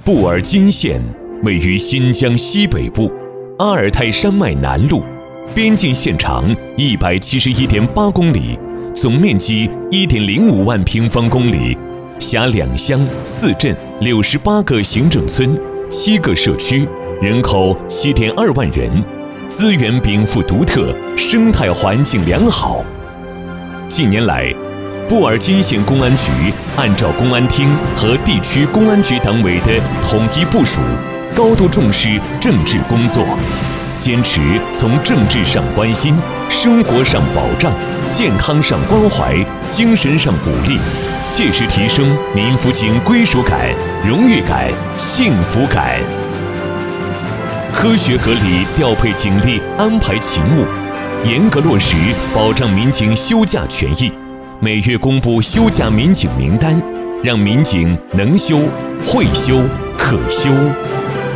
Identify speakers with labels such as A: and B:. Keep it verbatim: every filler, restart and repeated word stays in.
A: 布尔津县位于新疆西北部阿尔泰山脉南麓，边境线长一百七十一点八公里，总面积一点零五万平方公里，辖两乡四镇六十八个行政村七个社区，人口七点二万人，资源禀赋独特，生态环境良好。近年来，布尔津县公安局按照公安厅和地区公安局党委的统一部署，高度重视政治工作，坚持从政治上关心、生活上保障、健康上关怀、精神上鼓励，切实提升民辅警归属感、荣誉感、幸福感。科学合理调配警力，安排勤务，严格落实保障民警休假权益。每月公布休假民警名单，让民警能休、会休、可休。